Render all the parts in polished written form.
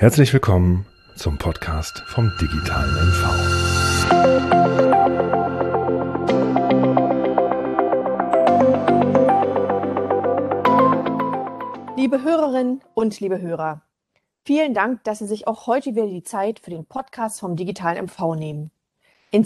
Herzlich willkommen zum Podcast vom digitalen MV. Liebe Hörerinnen und liebe Hörer, vielen Dank, dass Sie sich auch heute wieder die Zeit für den Podcast vom digitalen MV nehmen. In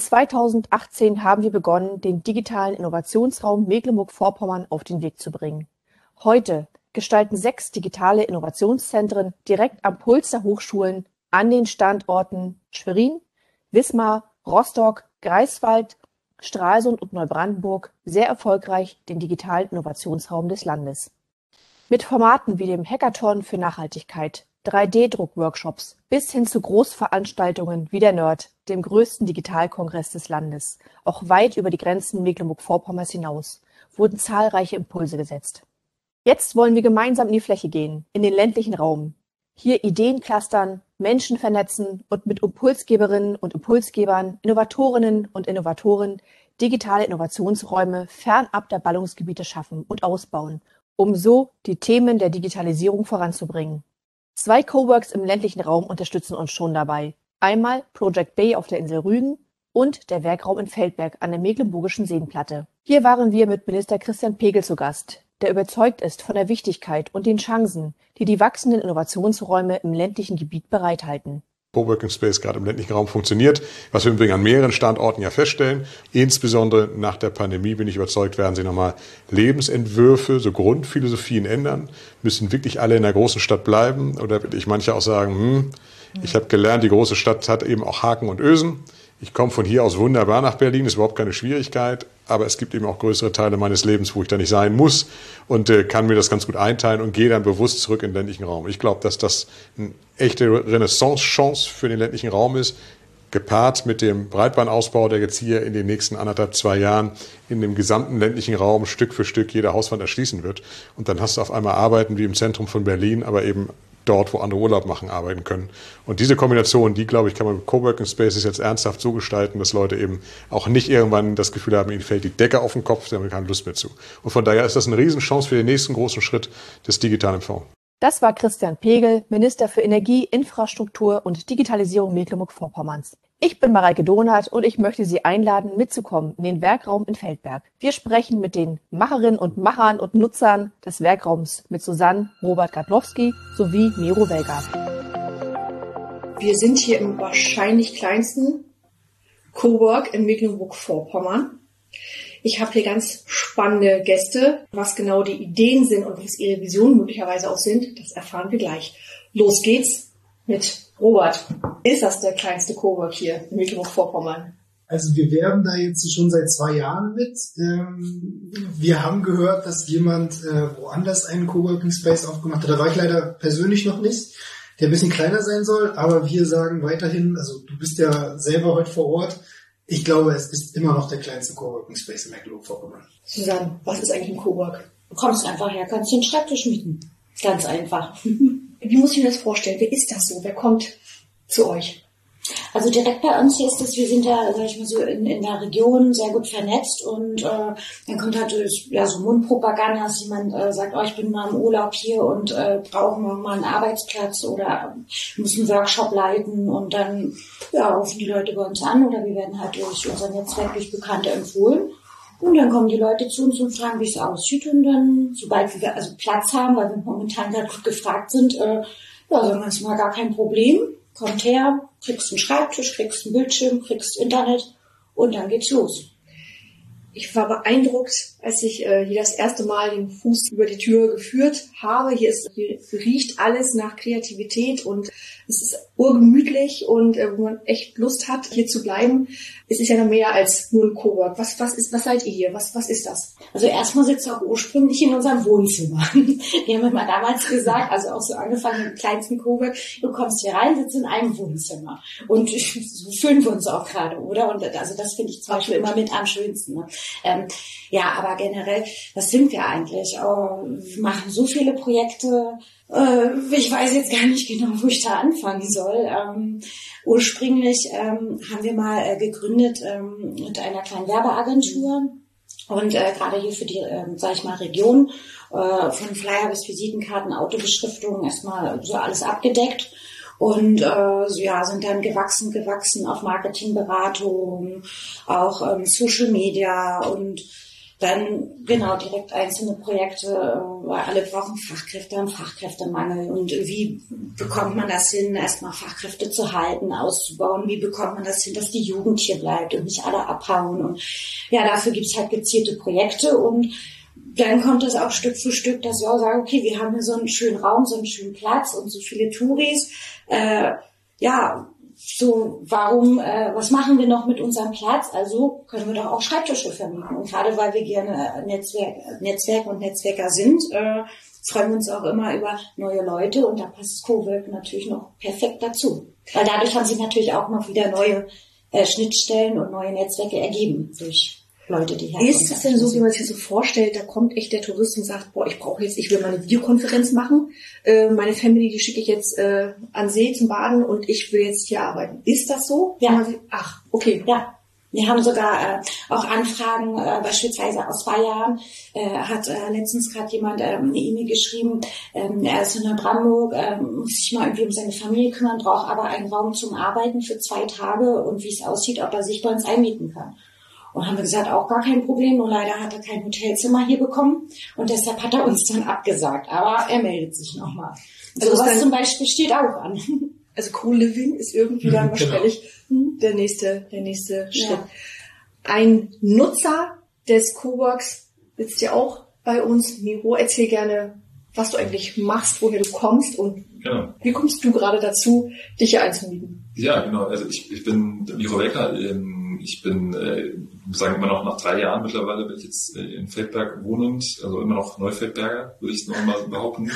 2018 haben wir begonnen, den digitalen Innovationsraum Mecklenburg-Vorpommern auf den Weg zu bringen. Heute gestalten 6 digitale Innovationszentren direkt am Puls der Hochschulen an den Standorten Schwerin, Wismar, Rostock, Greifswald, Stralsund und Neubrandenburg sehr erfolgreich den digitalen Innovationsraum des Landes. Mit Formaten wie dem Hackathon für Nachhaltigkeit, 3D-Druck-Workshops bis hin zu Großveranstaltungen wie der NERD, dem größten Digitalkongress des Landes, auch weit über die Grenzen Mecklenburg-Vorpommerns hinaus, wurden zahlreiche Impulse gesetzt. Jetzt wollen wir gemeinsam in die Fläche gehen, in den ländlichen Raum. Hier Ideen clustern, Menschen vernetzen und mit Impulsgeberinnen und Impulsgebern, Innovatorinnen und Innovatoren digitale Innovationsräume fernab der Ballungsgebiete schaffen und ausbauen, um so die Themen der Digitalisierung voranzubringen. 2 Coworks im ländlichen Raum unterstützen uns schon dabei. Einmal Project Bay auf der Insel Rügen und der Werkraum in Feldberg an der Mecklenburgischen Seenplatte. Hier waren wir mit Minister Christian Pegel zu Gast, der überzeugt ist von der Wichtigkeit und den Chancen, die die wachsenden Innovationsräume im ländlichen Gebiet bereithalten. Coworking Space gerade im ländlichen Raum funktioniert, was wir übrigens an mehreren Standorten ja feststellen. Insbesondere nach der Pandemie bin ich überzeugt, werden sich nochmal Lebensentwürfe, so Grundphilosophien ändern. Müssen wirklich alle in der großen Stadt bleiben? Oder will ich manche auch sagen, ich habe gelernt, die große Stadt hat eben auch Haken und Ösen. Ich komme von hier aus wunderbar nach Berlin, ist überhaupt keine Schwierigkeit. Aber es gibt eben auch größere Teile meines Lebens, wo ich da nicht sein muss und kann mir das ganz gut einteilen und gehe dann bewusst zurück in den ländlichen Raum. Ich glaube, dass das eine echte Renaissance-Chance für den ländlichen Raum ist, gepaart mit dem Breitbandausbau, der jetzt hier in den nächsten 1,5-2 Jahren in dem gesamten ländlichen Raum Stück für Stück jede Hauswand erschließen wird. Und dann hast du auf einmal Arbeiten wie im Zentrum von Berlin, aber eben dort, wo andere Urlaub machen, arbeiten können. Und diese Kombination, die, glaube ich, kann man mit Coworking Spaces jetzt ernsthaft so gestalten, dass Leute eben auch nicht irgendwann das Gefühl haben, ihnen fällt die Decke auf den Kopf, sie haben keine Lust mehr zu. Und von daher ist das eine Riesenchance für den nächsten großen Schritt des digitalen MV. Das war Christian Pegel, Minister für Energie, Infrastruktur und Digitalisierung Mecklenburg-Vorpommerns. Ich bin Mareike Donath und ich möchte Sie einladen, mitzukommen in den Werkraum in Feldberg. Wir sprechen mit den Macherinnen und Machern und Nutzern des Werkraums mit Susanne Robert-Gadlowski sowie Miro Welger. Wir sind hier im wahrscheinlich kleinsten Cowork in Mecklenburg-Vorpommern. Ich habe hier ganz spannende Gäste. Was genau die Ideen sind und was ihre Visionen möglicherweise auch sind, das erfahren wir gleich. Los geht's mit Robert. Ist das der kleinste Cowork hier in Mecklenburg-Vorpommern? Also wir werben da jetzt schon seit 2 Jahren mit. Wir haben gehört, dass jemand woanders einen Coworking Space aufgemacht hat. Da war ich leider persönlich noch nicht, der ein bisschen kleiner sein soll. Aber wir sagen weiterhin, also du bist ja selber heute vor Ort, ich glaube, es ist immer noch der kleinste Coworking Space in Mecklenburg-Vorpommern. Susanne, was ist eigentlich ein Cowork? Du kommst einfach her, kannst den Schreibtisch mieten. Ganz einfach. Wie muss ich mir das vorstellen? Wer ist das so? Wer kommt zu euch? Also direkt bei uns hier ist es, wir sind ja, sag ich mal so, in der Region sehr gut vernetzt und dann kommt halt so Mundpropaganda, dass jemand sagt, ich bin mal im Urlaub hier und brauche mal einen Arbeitsplatz oder muss einen Workshop leiten und dann rufen die Leute bei uns an oder wir werden halt durch unser Netzwerk, durch Bekannte empfohlen. Und dann kommen die Leute zu uns und fragen, wie es aussieht. Und dann, sobald wir also Platz haben, weil wir momentan gerade gut gefragt sind, sagen wir, das ist mal gar kein Problem. Kommt her, kriegst einen Schreibtisch, kriegst einen Bildschirm, kriegst Internet und dann geht's los. Ich war beeindruckt, als ich hier das erste Mal den Fuß über die Tür geführt habe. Hier riecht alles nach Kreativität und es ist urgemütlich und wo man echt Lust hat, hier zu bleiben. Es ist ja noch mehr als nur ein Cowork. Was seid ihr hier? Was ist das? Also erstmal sitzt ihr auch ursprünglich in unserem Wohnzimmer. Wir haben mal damals gesagt, also auch so angefangen mit dem kleinsten Cowork, du kommst hier rein, sitzt in einem Wohnzimmer. Und so fühlen wir uns auch gerade, oder? Und also das finde ich zum Beispiel immer mit am schönsten. Ne? Aber generell, was sind wir eigentlich? Wir machen so viele Projekte. Ich weiß jetzt gar nicht genau, wo ich da anfangen soll. Ursprünglich haben wir mal gegründet mit einer kleinen Werbeagentur und gerade hier für die, Region von Flyer bis Visitenkarten, Autobeschriftungen erstmal so alles abgedeckt. und sind dann gewachsen auf Marketingberatung, auch Social Media und dann direkt einzelne Projekte, weil alle brauchen Fachkräfte, haben Fachkräftemangel. Und wie bekommt man das hin, erstmal Fachkräfte zu halten, auszubauen? Wie bekommt man das hin, dass die Jugend hier bleibt und nicht alle abhauen? Und ja, dafür gibt's halt gezielte Projekte. Und dann kommt es auch Stück für Stück, dass wir auch sagen, okay, wir haben hier so einen schönen Raum, so einen schönen Platz und so viele Touris. Was machen wir noch mit unserem Platz? Also können wir doch auch Schreibtische vermieten. Und gerade weil wir gerne Netzwerk und Netzwerker sind, freuen wir uns auch immer über neue Leute. Und da passt Cowork natürlich noch perfekt dazu. Weil dadurch haben sich natürlich auch noch wieder neue Schnittstellen und neue Netzwerke ergeben durch Leute, die herkommen. Ist das denn so, wie man sich das so vorstellt, da kommt echt der Tourist und sagt, ich will mal eine Videokonferenz machen, meine Family, die schicke ich jetzt an See zum Baden und ich will jetzt hier arbeiten. Ist das so? Ja. Ach, okay. Ja. Wir haben sogar auch Anfragen, beispielsweise aus Bayern, hat letztens gerade jemand eine E-Mail geschrieben, er ist in Neubrandenburg, muss sich mal irgendwie um seine Familie kümmern, braucht aber einen Raum zum Arbeiten für 2 Tage und wie es aussieht, ob er sich bei uns einmieten kann. Und haben wir gesagt, auch gar kein Problem, nur leider hat er kein Hotelzimmer hier bekommen und deshalb hat er uns dann abgesagt. Aber er meldet sich nochmal. Also was zum Beispiel steht auch an. Also Co-Living ist irgendwie dann wahrscheinlich der nächste Schritt. Ja. Ein Nutzer des Coworks sitzt ja auch bei uns. Miro, erzähl gerne, was du eigentlich machst, woher du kommst und wie kommst du gerade dazu, dich hier einzumieten? Ja, genau. Also ich bin Miro Wecker. Ich bin, immer noch nach 3 Jahren mittlerweile bin ich jetzt in Feldberg wohnend, also immer noch Neufeldberger, würde ich noch mal behaupten.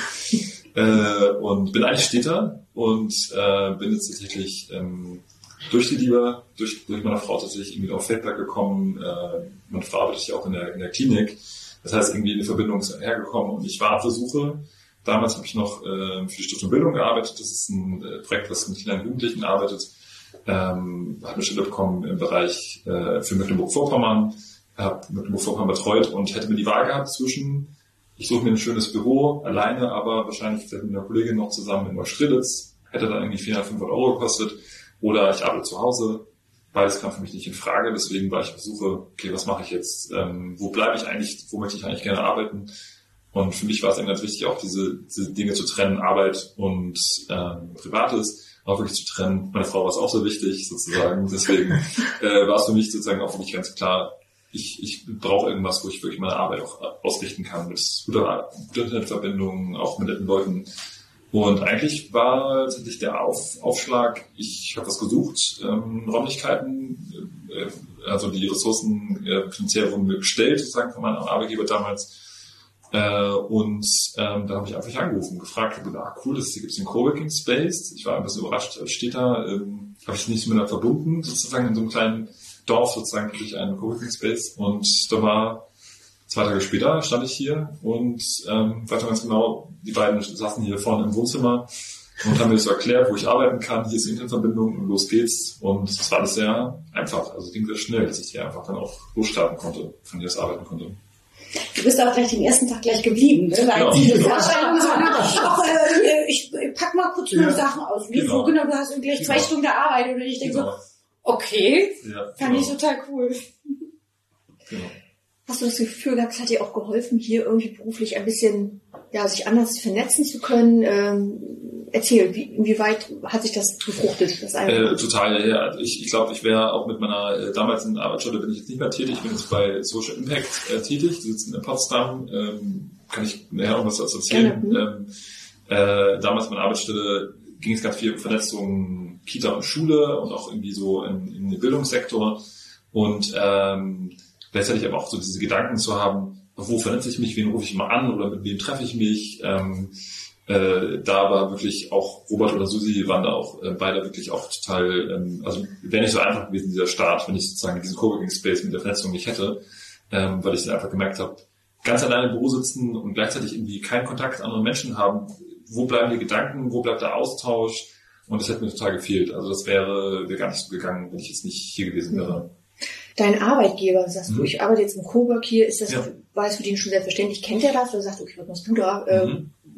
Und bin eigentlich Städter und bin jetzt tatsächlich durch die Liebe, durch meine Frau tatsächlich irgendwie auf Feldberg gekommen. Meine Frau arbeitet ja auch in der Klinik. Das heißt, irgendwie eine Verbindung ist hergekommen und ich war auf der Suche. Damals habe ich noch für die Stiftung Bildung gearbeitet. Das ist ein Projekt, das mit Kindern und Jugendlichen arbeitet. Habe eine Stelle bekommen im Bereich für Mecklenburg-Vorpommern, habe Mecklenburg-Vorpommern betreut und hätte mir die Wahl gehabt zwischen, ich suche mir ein schönes Büro, alleine, aber wahrscheinlich vielleicht mit einer Kollegin noch zusammen in Neustrelitz, hätte dann irgendwie 400, 500 Euro gekostet, oder ich arbeite zu Hause. Beides kam für mich nicht in Frage, deswegen war ich auf der Suche, okay, was mache ich jetzt, wo bleibe ich eigentlich, wo möchte ich eigentlich gerne arbeiten? Und für mich war es eben ganz wichtig, auch diese Dinge zu trennen, Arbeit und Privates, auch wirklich zu trennen. Meine Frau war es auch so wichtig, sozusagen. Deswegen war es für mich sozusagen auch für mich ganz klar, ich brauche irgendwas, wo ich wirklich meine Arbeit auch ausrichten kann, mit guter Internetverbindung, auch mit netten Leuten. Und eigentlich war tatsächlich der Aufschlag, ich habe was gesucht, Räumlichkeiten, also die Ressourcen finanziell wurden mir gestellt, sozusagen von meinem Arbeitgeber damals. Da habe ich einfach angerufen, gefragt, cool, hier gibt es den Coworking Space. Ich war ein bisschen überrascht, als Städter, habe ich nicht miteinander verbunden, sozusagen in so einem kleinen Dorf, sozusagen durch einen Coworking Space. Und da war 2 Tage später stand ich hier und weiß ganz genau, die beiden saßen hier vorne im Wohnzimmer und haben mir so erklärt, wo ich arbeiten kann. Hier ist die Internetverbindung und los geht's. Und das war alles sehr einfach, also ging sehr schnell, dass ich hier einfach dann auch losstarten konnte, von hier aus arbeiten konnte. Du bist aber gleich den ersten Tag gleich geblieben, ne? Weil diese Vorstellung ich pack mal kurz meine Sachen aus. Genau, du hast gleich 2 Stunden gearbeitet und ich denke so, okay, fand ich total cool. Genau. Hast du das Gefühl gehabt, es hat dir auch geholfen, hier irgendwie beruflich ein bisschen, sich anders vernetzen zu können? Erzähl, inwieweit hat sich das befruchtet? Total, ja. Ich glaube, ich wäre auch mit meiner damaligen Arbeitsstelle bin ich jetzt nicht mehr tätig. Ich bin jetzt bei Social Impact tätig. Die sitzen in Potsdam. Kann ich nachher noch was dazu erzählen? Damals meine Arbeitsstelle ging es ganz viel um Vernetzung Kita und Schule und auch irgendwie so in den Bildungssektor. Und gleichzeitig aber auch so diese Gedanken zu haben, wo vernetze ich mich, wen rufe ich mal an oder mit wem treffe ich mich. Da war wirklich auch Robert oder Susi waren da auch beide wirklich auch total, also wäre nicht so einfach gewesen, dieser Start, wenn ich sozusagen diesen Coworking Space mit der Vernetzung nicht hätte, weil ich dann einfach gemerkt habe, ganz alleine im Büro sitzen und gleichzeitig irgendwie keinen Kontakt zu anderen Menschen haben, wo bleiben die Gedanken, wo bleibt der Austausch, und das hätte mir total gefehlt. Also das wäre gar nicht so gegangen, wenn ich jetzt nicht hier gewesen wäre. Dein Arbeitgeber, sagst du, ich arbeite jetzt im Cowork hier, war das für den schon selbstverständlich? Kennt er das? Oder sagt, okay, was machst du da?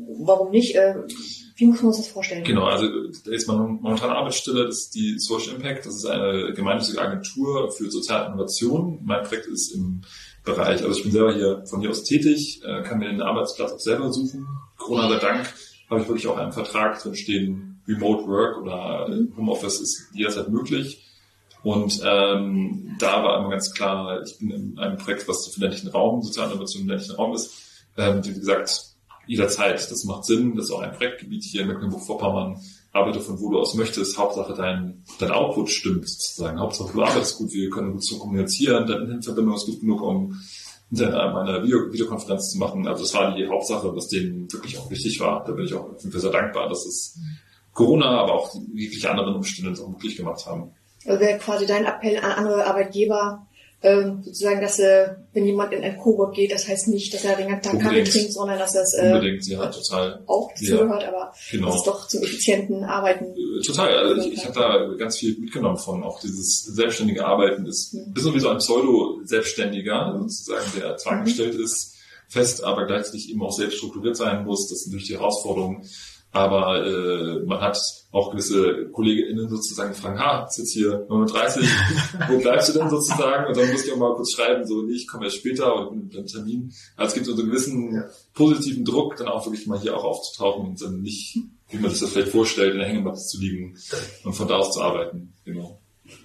warum nicht? Wie muss man uns das vorstellen? Genau, also da ist momentane Arbeitsstelle, das ist die Social Impact, das ist eine gemeinnützige Agentur für soziale Innovation. Mein Projekt ist im Bereich, also ich bin selber hier von hier aus tätig, kann mir den Arbeitsplatz auch selber suchen. Corona sei Dank habe ich wirklich auch einen Vertrag drin stehen, Remote Work oder Homeoffice ist jederzeit möglich. Und da war immer ganz klar, ich bin in einem Projekt, was für den ländlichen Raum, soziale Innovation im ländlichen Raum ist, wie gesagt, jederzeit, das macht Sinn, das ist auch ein Projektgebiet hier in Mecklenburg-Vorpommern, arbeite von wo du aus möchtest, Hauptsache dein Output stimmt sozusagen, Hauptsache du arbeitest gut, wir können gut so kommunizieren, deine Internetverbindung ist gut genug, um eine Videokonferenz zu machen, also das war die Hauptsache, was denen wirklich auch wichtig war, da bin ich auch sehr dankbar, dass es Corona, aber auch jegliche anderen Umstände das auch möglich gemacht haben. Also wäre quasi dein Appell an andere Arbeitgeber, sozusagen, dass wenn jemand in ein Cowork geht, das heißt nicht, dass er den ganzen Tag Kaffee trinkt, sondern dass das unbedingt, ja, total. Auch dazugehört, aber genau. Das ist doch zum effizienten Arbeiten. Total, also ich habe da ganz viel mitgenommen von, auch dieses selbstständige Arbeiten ist sowieso ein Pseudo-Selbstständiger, sozusagen, der zwar angestellt ist, fest, aber gleichzeitig eben auch selbst strukturiert sein muss, das sind natürlich die Herausforderungen. Aber man hat auch gewisse KollegInnen sozusagen gefragt, ist jetzt hier 39, wo bleibst du denn sozusagen? Und dann musste ich auch mal kurz schreiben, so, nee, ich komme erst später und bin beim Termin. Also es gibt so einen gewissen positiven Druck, dann auch wirklich mal hier auch aufzutauchen und dann nicht, wie man sich das vielleicht vorstellt, in der Hängematte zu liegen und von da aus zu arbeiten. Genau.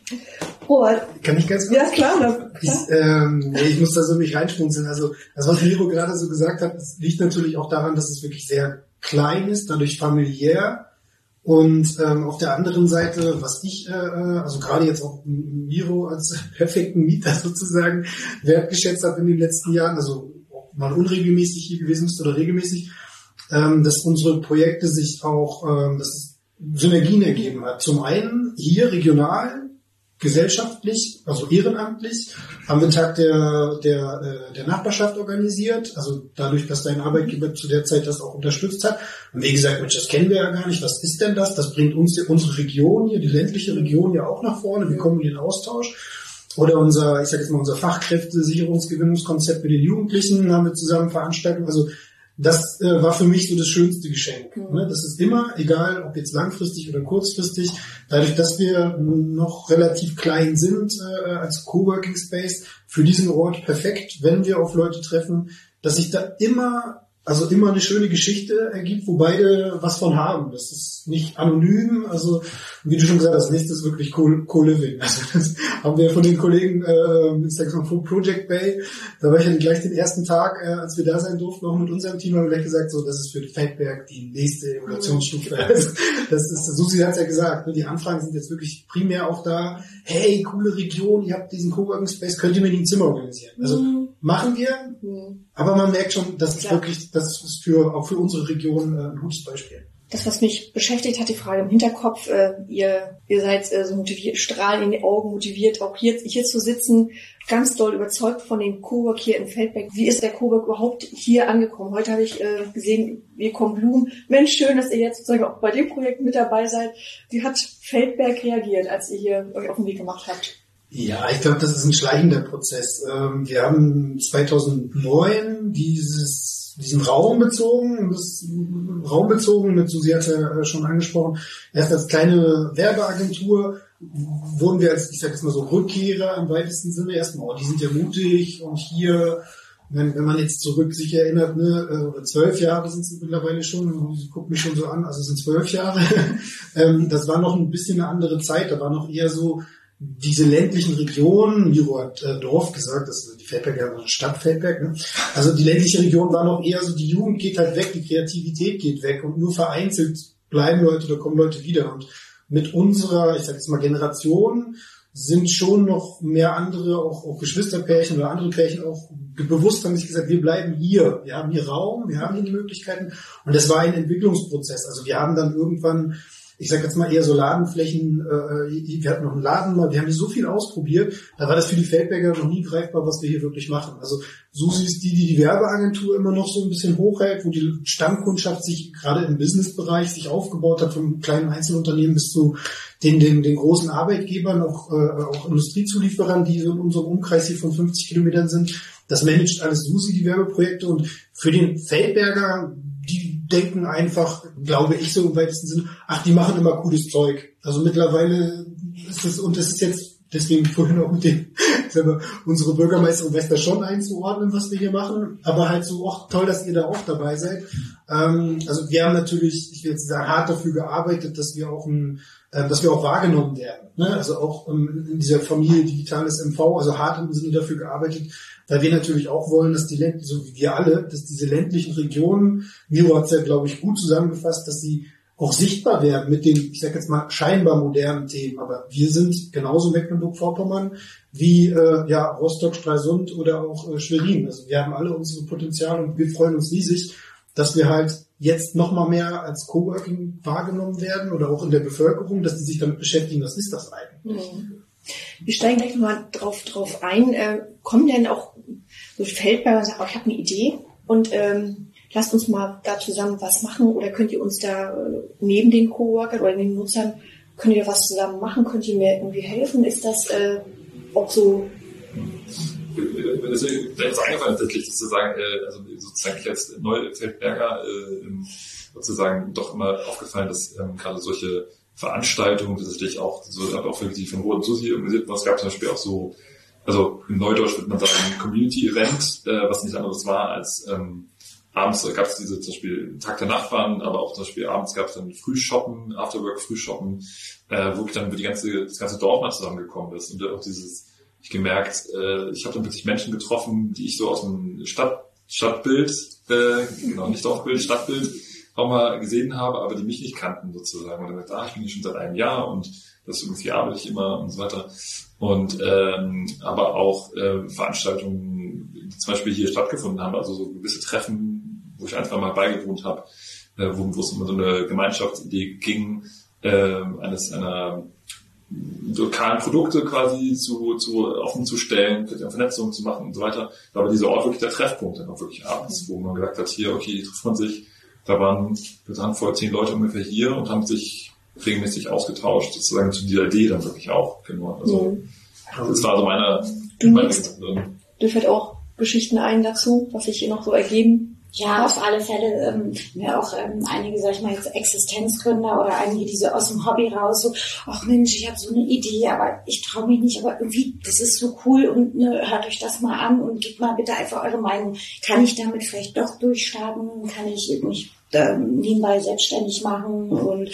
Kann ich ganz kurz? Ja, klar. Ich muss da so nicht reinschmunzeln. Also das, was Miro gerade so gesagt hat, das liegt natürlich auch daran, dass es wirklich sehr klein ist, dadurch familiär. Und auf der anderen Seite, was ich, also gerade jetzt auch Miro als perfekten Mieter sozusagen wertgeschätzt habe in den letzten Jahren, also ob man unregelmäßig hier gewesen ist oder regelmäßig, dass unsere Projekte sich auch, dass es Synergien ergeben hat. Zum einen hier regional, gesellschaftlich, also ehrenamtlich, haben wir einen Tag der Nachbarschaft organisiert, also dadurch, dass dein Arbeitgeber zu der Zeit das auch unterstützt hat. Und wie gesagt, Mensch, das kennen wir ja gar nicht, was ist denn das? Das bringt uns unsere Region hier, die ländliche Region ja auch nach vorne, wir kommen in den Austausch. Oder unser Fachkräftesicherungsgewinnungskonzept mit den Jugendlichen haben wir zusammen veranstaltet. Also das war für mich so das schönste Geschenk. Ne? Das ist immer, egal ob jetzt langfristig oder kurzfristig, dadurch, dass wir noch relativ klein sind als Coworking Space, für diesen Ort perfekt, wenn wir auf Leute treffen, dass sich da immer eine schöne Geschichte ergibt, wo beide was von haben. Das ist nicht anonym, also wie du schon gesagt hast, nächstes ist wirklich Co-Living. Also das haben wir von den Kollegen, ich sag's mal, von Project Bay, da war ich ja gleich den ersten Tag, als wir da sein durften, auch mit unserem Team, haben wir gleich gesagt, so, das ist für die Feldberg die nächste Evaluationsstufe. Susi hat's ja gesagt, die Anfragen sind jetzt wirklich primär auch da, hey, coole Region, ihr habt diesen Coworking Space, könnt ihr mir ein Zimmer organisieren? Also machen wir, aber man merkt schon, das ist wirklich, das ist auch für unsere Region ein gutes Beispiel. Das, was mich beschäftigt hat, die Frage im Hinterkopf, ihr seid so motiviert, strahlen in die Augen, motiviert, auch hier zu sitzen, ganz doll überzeugt von dem Cowork hier in Feldberg. Wie ist der Cowork überhaupt hier angekommen? Heute habe ich gesehen, wir kommen Blumen. Mensch, schön, dass ihr jetzt sozusagen auch bei dem Projekt mit dabei seid. Wie hat Feldberg reagiert, als ihr hier euch auf den Weg gemacht habt? Ja, ich glaube, das ist ein schleichender Prozess. Wir haben 2009 diesen Raum bezogen, mit Susi hat ja schon angesprochen, erst als kleine Werbeagentur wurden wir als, ich sag jetzt mal so, Rückkehrer im weitesten Sinne erstmal, die sind ja mutig und hier, wenn man jetzt sich erinnert, ne, oder 12 Jahre sind es mittlerweile schon, sie guckt mich schon so an, also es sind 12 Jahre, das war noch ein bisschen eine andere Zeit, da war noch eher so, diese ländlichen Regionen, Miro hat Dorf gesagt, das ist die Feldberger Stadt Feldberg, ne? Also die ländliche Region war noch eher so, die Jugend geht halt weg, die Kreativität geht weg und nur vereinzelt bleiben Leute oder kommen Leute wieder. Und mit unserer, ich sag jetzt mal Generation, sind schon noch mehr andere, auch Geschwisterpärchen oder andere Pärchen auch bewusst haben sich gesagt, wir bleiben hier, wir haben hier Raum, wir haben hier die Möglichkeiten und das war ein Entwicklungsprozess. Also wir haben dann irgendwann, ich sag jetzt mal eher so Ladenflächen, wir hatten noch einen Laden mal, wir haben hier so viel ausprobiert, da war das für die Feldberger noch nie greifbar, was wir hier wirklich machen. Also Susi ist die Werbeagentur immer noch so ein bisschen hochhält, wo die Stammkundschaft sich gerade im Businessbereich sich aufgebaut hat, vom kleinen Einzelunternehmen bis zu den großen Arbeitgebern, auch Industriezulieferern, die so in unserem Umkreis hier von 50 Kilometern sind. Das managt alles Susi, die Werbeprojekte, und für den Feldberger, denken einfach, glaube ich so im weitesten Sinne, ach, die machen immer cooles Zeug. Also mittlerweile ist es, und das ist jetzt deswegen vorhin auch mit dem, unsere Bürgermeisterin Wester schon einzuordnen, was wir hier machen, aber halt so auch toll, dass ihr da auch dabei seid. Also wir haben natürlich, ich will jetzt sagen, hart dafür gearbeitet, dass wir auch wahrgenommen werden. Ne? Also auch in dieser Familie Digitales MV, also hart im Sinne dafür gearbeitet, weil wir natürlich auch wollen, dass so wie wir alle, dass diese ländlichen Regionen, Miro hat es ja, glaube ich, gut zusammengefasst, dass sie auch sichtbar werden mit den, ich sag jetzt mal, scheinbar modernen Themen. Aber wir sind genauso Mecklenburg-Vorpommern wie Rostock, Stralsund oder auch Schwerin. Also wir haben alle unsere Potenziale und wir freuen uns riesig, dass wir halt jetzt noch mal mehr als Coworking wahrgenommen werden oder auch in der Bevölkerung, dass die sich damit beschäftigen, was ist das eigentlich? Wir steigen gleich nochmal drauf ein. Kommen denn auch so Feldberger und sagen, ich habe eine Idee und lasst uns mal da zusammen was machen, oder könnt ihr uns da neben den Coworkern oder den Nutzern, könnt ihr was zusammen machen, könnt ihr mir irgendwie helfen? Ist das auch so? Das ist eingefallen, tatsächlich zu sagen, also sozusagen ich als Neufeldberger sozusagen doch immer aufgefallen, dass gerade solche Veranstaltungen, das ist auch so, aber auch wirklich von Rot und Susi organisiert. Es gab zum Beispiel auch so, also in Neudeutsch würde man sagen, Community-Event, was nicht anderes war als abends gab es diese zum Beispiel Tag der Nachbarn, aber auch zum Beispiel abends gab es dann Frühshoppen, Afterwork-Frühshoppen, wo dann das ganze Dorf mal zusammengekommen ist. Und auch ich gemerkt, ich habe dann wirklich Menschen getroffen, die ich so aus dem Stadtbild, nicht Dorfbild, Stadtbild auch mal gesehen habe, aber die mich nicht kannten sozusagen. Und dann gesagt, ich bin hier schon seit einem Jahr und das irgendwie arbeite ich immer und so weiter. Und aber auch Veranstaltungen, die zum Beispiel hier stattgefunden haben, also so gewisse Treffen, wo ich ein, zwei Mal beigewohnt habe, wo es um so eine Gemeinschaftsidee ging, einer lokalen Produkte quasi zu offen zu stellen, Vernetzungen zu machen und so weiter. Da war dieser Ort wirklich der Treffpunkt dann auch wirklich abends, wo man gesagt hat, hier, okay, trifft man sich. Da waren vor 10 Leute ungefähr hier und haben sich regelmäßig ausgetauscht, sozusagen zu dieser Idee dann wirklich auch. Genau. Also, das war so meine Du fällt auch Geschichten ein dazu, was sich hier noch so ergeben? Ja, auf alle Fälle, mir auch einige, sag ich mal, jetzt Existenzgründer oder einige, die so aus dem Hobby raus so, ach Mensch, ich habe so eine Idee, aber ich traue mich nicht, aber irgendwie, das ist so cool und hört euch das mal an und gebt mal bitte einfach eure Meinung. Kann ich damit vielleicht doch durchstarten? Kann ich mich nebenbei selbstständig machen? Und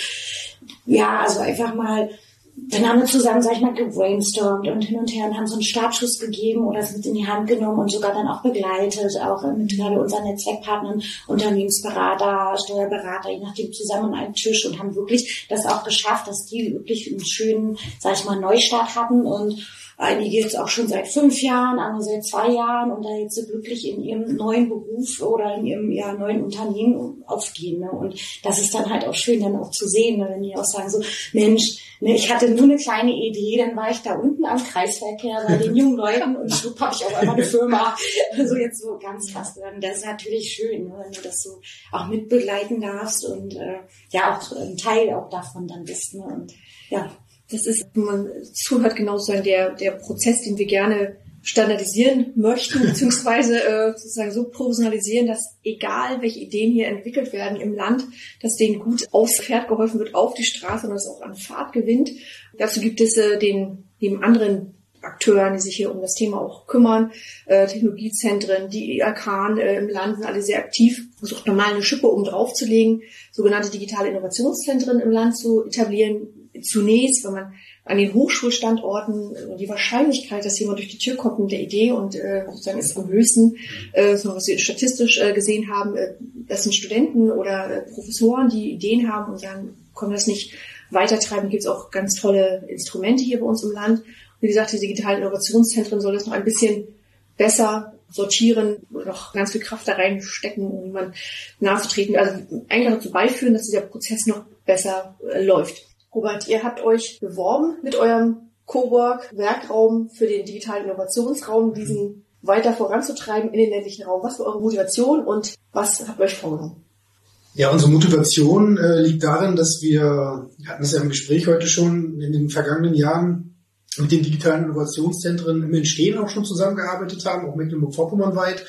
ja, also einfach mal, dann haben wir zusammen, sag ich mal, gebrainstormt und hin und her und haben so einen Startschuss gegeben oder es mit in die Hand genommen und sogar dann auch begleitet, auch mit gerade unseren Netzwerkpartnern, Unternehmensberater, Steuerberater, je nachdem zusammen an einem Tisch und haben wirklich das auch geschafft, dass die wirklich einen schönen, sag ich mal, Neustart hatten und einige jetzt auch schon seit 5 Jahren, andere seit 2 Jahren und da jetzt so glücklich in ihrem neuen Beruf oder in ihrem neuen Unternehmen aufgehen. Ne? Und das ist dann halt auch schön, dann auch zu sehen, ne? Wenn die auch sagen so, Mensch, ich hatte nur eine kleine Idee, dann war ich da unten am Kreisverkehr bei den jungen Leuten und schwupp habe ich auf einmal eine Firma. Also jetzt so ganz fast. Das ist natürlich schön, ne? Wenn du das so auch mitbegleiten darfst und auch ein Teil auch davon dann bist. Ne? Und ja. Das ist, wenn man zuhört, genau so der Prozess, den wir gerne standardisieren möchten, beziehungsweise sozusagen so professionalisieren, dass egal welche Ideen hier entwickelt werden im Land, dass denen gut aufs Pferd geholfen wird, auf die Straße und das auch an Fahrt gewinnt. Dazu gibt es neben anderen Akteuren, die sich hier um das Thema auch kümmern, Technologiezentren, die IHK im Land sind alle sehr aktiv, versucht normal eine Schippe oben drauf zu legen, sogenannte digitale Innovationszentren im Land zu etablieren. Zunächst, wenn man an den Hochschulstandorten die Wahrscheinlichkeit, dass jemand durch die Tür kommt mit der Idee und sozusagen ist am höchsten, was wir statistisch gesehen haben, das sind Studenten oder Professoren, die Ideen haben und sagen, können wir das nicht weitertreiben, gibt es auch ganz tolle Instrumente hier bei uns im Land. Wie gesagt, die digitalen Innovationszentren soll das noch ein bisschen besser sortieren, noch ganz viel Kraft da reinstecken, um jemandem nachzutreten. Also eigentlich dazu beiführen, dass dieser Prozess noch besser läuft. Robert, ihr habt euch beworben mit eurem Cowork-Werkraum für den digitalen Innovationsraum, diesen weiter voranzutreiben in den ländlichen Raum. Was war eure Motivation und was habt ihr euch vorgenommen? Ja, unsere Motivation liegt darin, dass wir hatten es ja im Gespräch heute schon, in den vergangenen Jahren mit den digitalen Innovationszentren im Entstehen auch schon zusammengearbeitet haben, auch Mecklenburg-Vorpommern weit.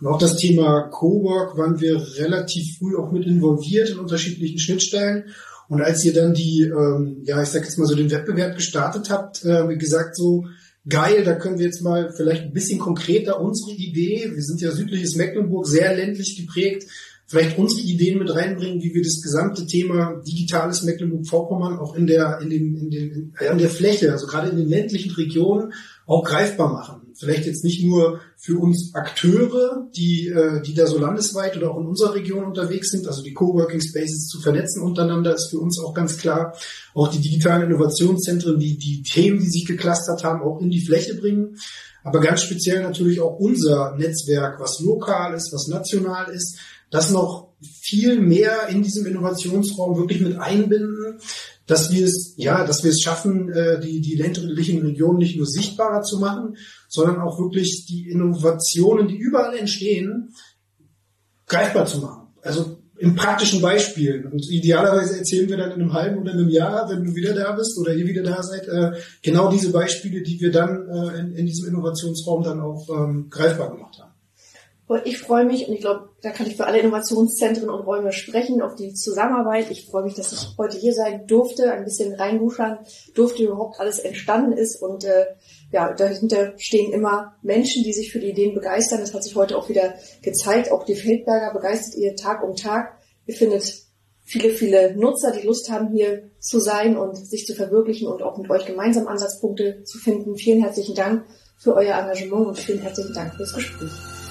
Und auch das Thema Cowork waren wir relativ früh auch mit involviert in unterschiedlichen Schnittstellen. Und als ihr dann ich sag jetzt mal so den Wettbewerb gestartet habt, wie gesagt, so geil, da können wir jetzt mal vielleicht ein bisschen konkreter unsere Idee, wir sind ja südliches Mecklenburg, sehr ländlich geprägt, vielleicht unsere Ideen mit reinbringen, wie wir das gesamte Thema digitales Mecklenburg-Vorpommern auch in der Fläche, also gerade in den ländlichen Regionen, auch greifbar machen. Vielleicht jetzt nicht nur für uns Akteure, die da so landesweit oder auch in unserer Region unterwegs sind, also die Coworking Spaces zu vernetzen untereinander, ist für uns auch ganz klar. Auch die digitalen Innovationszentren, die Themen, die sich geclustert haben, auch in die Fläche bringen. Aber ganz speziell natürlich auch unser Netzwerk, was lokal ist, was national ist, das noch viel mehr in diesem Innovationsraum wirklich mit einbinden, dass wir es schaffen, die ländlichen Regionen nicht nur sichtbarer zu machen, sondern auch wirklich die Innovationen, die überall entstehen, greifbar zu machen. Also in praktischen Beispielen. Und idealerweise erzählen wir dann in einem halben oder einem Jahr, wenn du wieder da bist oder ihr wieder da seid, genau diese Beispiele, die wir dann in diesem Innovationsraum dann auch greifbar gemacht haben. Ich freue mich, und ich glaube, da kann ich für alle Innovationszentren und Räume sprechen, auf die Zusammenarbeit. Ich freue mich, dass ich heute hier sein durfte, ein bisschen reinluschern durfte, wie überhaupt alles entstanden ist. Und dahinter stehen immer Menschen, die sich für die Ideen begeistern. Das hat sich heute auch wieder gezeigt. Auch die Feldberger begeistert ihr Tag um Tag. Ihr findet viele, viele Nutzer, die Lust haben, hier zu sein und sich zu verwirklichen und auch mit euch gemeinsam Ansatzpunkte zu finden. Vielen herzlichen Dank für euer Engagement und vielen herzlichen Dank fürs Gespräch.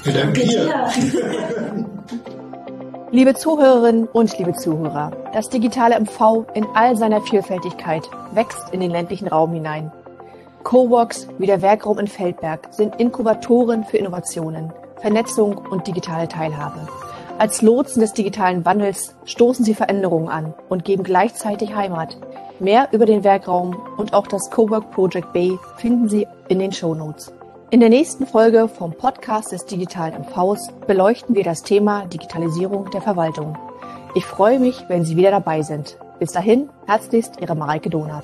Liebe Zuhörerinnen und liebe Zuhörer, das digitale MV in all seiner Vielfältigkeit wächst in den ländlichen Raum hinein. Coworks wie der Werkraum in Feldberg sind Inkubatoren für Innovationen, Vernetzung und digitale Teilhabe. Als Lotsen des digitalen Wandels stoßen sie Veränderungen an und geben gleichzeitig Heimat. Mehr über den Werkraum und auch das Cowork Project Bay finden Sie in den Shownotes. In der nächsten Folge vom Podcast des digitalen MVs beleuchten wir das Thema Digitalisierung der Verwaltung. Ich freue mich, wenn Sie wieder dabei sind. Bis dahin, herzlichst Ihre Mareike Donath.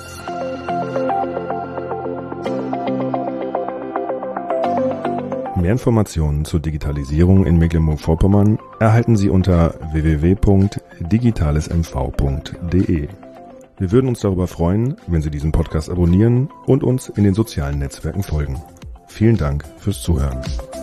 Mehr Informationen zur Digitalisierung in Mecklenburg-Vorpommern erhalten Sie unter www.digitalesmv.de. Wir würden uns darüber freuen, wenn Sie diesen Podcast abonnieren und uns in den sozialen Netzwerken folgen. Vielen Dank fürs Zuhören.